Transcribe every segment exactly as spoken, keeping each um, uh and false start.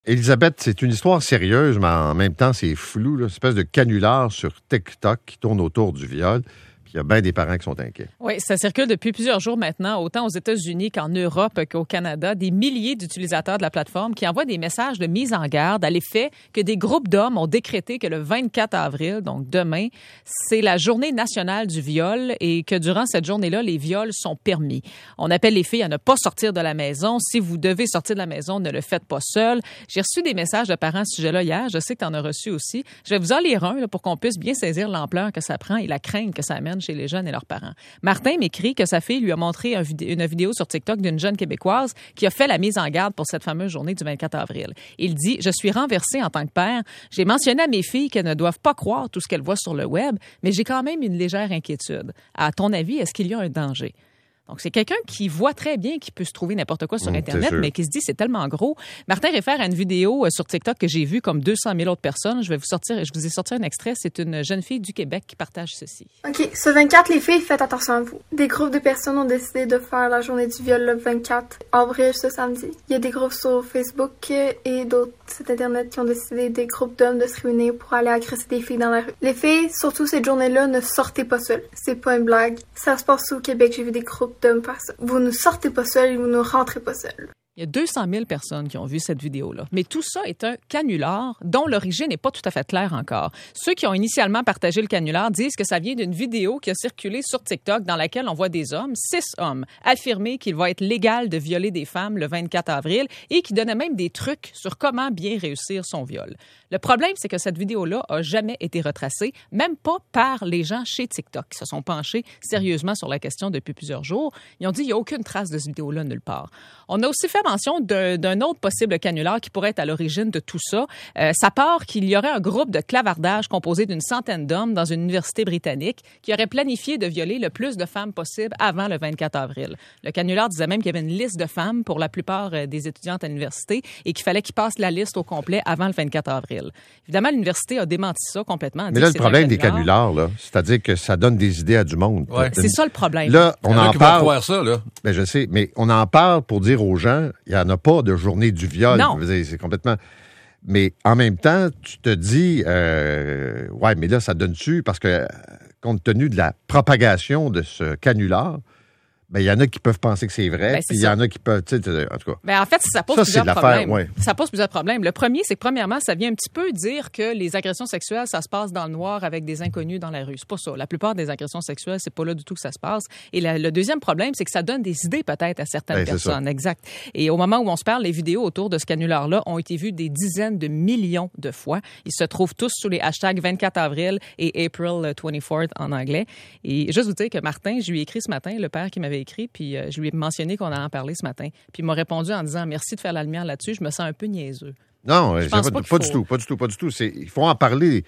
Elisabeth, c'est une histoire sérieuse, mais en même temps, c'est flou. Là. Une espèce de canular sur TikTok qui tourne autour du viol. Puis il y a bien des parents qui sont inquiets. Oui, ça circule depuis plusieurs jours maintenant, autant aux États-Unis qu'en Europe qu'au Canada. Des milliers d'utilisateurs de la plateforme qui envoient des messages de mise en garde à l'effet que des groupes d'hommes ont décrété que le vingt-quatre avril, donc demain, c'est la journée nationale du viol et que durant cette journée-là, les viols sont permis. On appelle les filles à ne pas sortir de la maison. Si vous devez sortir de la maison, ne le faites pas seul. J'ai reçu des messages de parents à ce sujet-là hier. Je sais que tu en as reçu aussi. Je vais vous en lire un là, pour qu'on puisse bien saisir l'ampleur que ça prend et la crainte que ça amène chez les jeunes et leurs parents. Martin m'écrit que sa fille lui a montré un vidé- une vidéo sur TikTok d'une jeune Québécoise qui a fait la mise en garde pour cette fameuse journée du vingt-quatre avril. Il dit « Je suis renversé en tant que père. J'ai mentionné à mes filles qu'elles ne doivent pas croire tout ce qu'elles voient sur le web, mais j'ai quand même une légère inquiétude. À ton avis, est-ce qu'il y a un danger? » Donc, c'est quelqu'un qui voit très bien qu'il peut se trouver n'importe quoi sur Mmh, Internet, mais qui se dit c'est tellement gros. Martin réfère à une vidéo sur TikTok que j'ai vue comme deux cent mille autres personnes. Je vais vous sortir, je vous ai sorti un extrait. C'est une jeune fille du Québec qui partage ceci. OK. Ce vingt-quatre, les filles, faites attention à vous. Des groupes de personnes ont décidé de faire la journée du viol le vingt-quatre avril, ce samedi. Il y a des groupes sur Facebook et d'autres sites Internet qui ont décidé, des groupes d'hommes, de se réunir pour aller agresser des filles dans la rue. Les filles, surtout cette journée-là, ne sortez pas seules. C'est pas une blague. Ça se passe au Québec. J'ai vu des groupes d'hommes faire ça. Vous ne sortez pas seuls et vous ne rentrez pas seuls. Il y a deux cent mille personnes qui ont vu cette vidéo-là. Mais tout ça est un canular dont l'origine n'est pas tout à fait claire encore. Ceux qui ont initialement partagé le canular disent que ça vient d'une vidéo qui a circulé sur TikTok dans laquelle on voit des hommes, six hommes, affirmer qu'il va être légal de violer des femmes le vingt-quatre avril et qui donnaient même des trucs sur comment bien réussir son viol. Le problème, c'est que cette vidéo-là a jamais été retracée, même pas par les gens chez TikTok qui se sont penchés sérieusement sur la question depuis plusieurs jours. Ils ont dit qu'il n'y a aucune trace de cette vidéo-là nulle part. On a aussi fait mention d'un, d'un autre possible canular qui pourrait être à l'origine de tout ça. Euh, ça part qu'il y aurait un groupe de clavardage composé d'une centaine d'hommes dans une université britannique qui aurait planifié de violer le plus de femmes possible avant le vingt-quatre avril. Le canular disait même qu'il y avait une liste de femmes pour la plupart des étudiantes à l'université et qu'il fallait qu'ils passent la liste au complet avant le vingt-quatre avril. Évidemment, l'université a démenti ça complètement. Mais là, le problème des canulars, là, c'est-à-dire que ça donne des idées à du monde. Ouais. C'est ça le problème. Là, on en parle. Croire ça, là. Ben, je sais, mais on en parle pour dire aux gens, il n'y en a pas de journée du viol. Non. Je veux dire, c'est complètement. Mais en même temps, tu te dis, euh, ouais, mais là, ça donne-tu? Parce que, compte tenu de la propagation de ce canular, ben, il y en a qui peuvent penser que c'est vrai, ben, puis il y en a qui peuvent, tu sais, en tout cas. Ben, en fait, ça pose ça, plusieurs c'est problèmes. Ouais. Ça pose plusieurs problèmes. Le premier, c'est que premièrement, ça vient un petit peu dire que les agressions sexuelles, ça se passe dans le noir avec des inconnus dans la rue. C'est pas ça. La plupart des agressions sexuelles, c'est pas là du tout que ça se passe. Et la, le deuxième problème, c'est que ça donne des idées peut-être à certaines ben, personnes. Exact. Et au moment où on se parle, les vidéos autour de ce canular-là ont été vues des dizaines de millions de fois. Ils se trouvent tous sous les hashtags vingt-quatre avril et April vingt-quatrième en anglais. Et juste vous dire que Martin, je lui ai écrit ce matin, le père qui m'avait écrit, puis euh, je lui ai mentionné qu'on en parlé ce matin. Puis il m'a répondu en disant merci de faire la lumière là-dessus. Je me sens un peu niaiseux. Non, je c'est pense pas, pas, pas faut... du tout, pas du tout, pas du tout. C'est, il faut en parler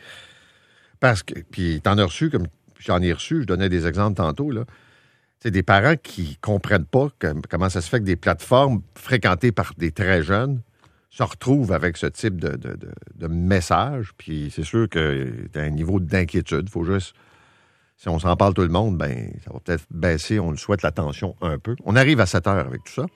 parce que, puis t'en as reçu, comme j'en ai reçu, je donnais des exemples tantôt, là. C'est des parents qui comprennent pas que, comment ça se fait que des plateformes fréquentées par des très jeunes se retrouvent avec ce type de, de, de, de message. Puis c'est sûr que t'as un niveau d'inquiétude. Il faut juste... Si on s'en parle tout le monde, ben ça va peut-être baisser, on le souhaite, la tension un peu. On arrive à sept heures avec tout ça.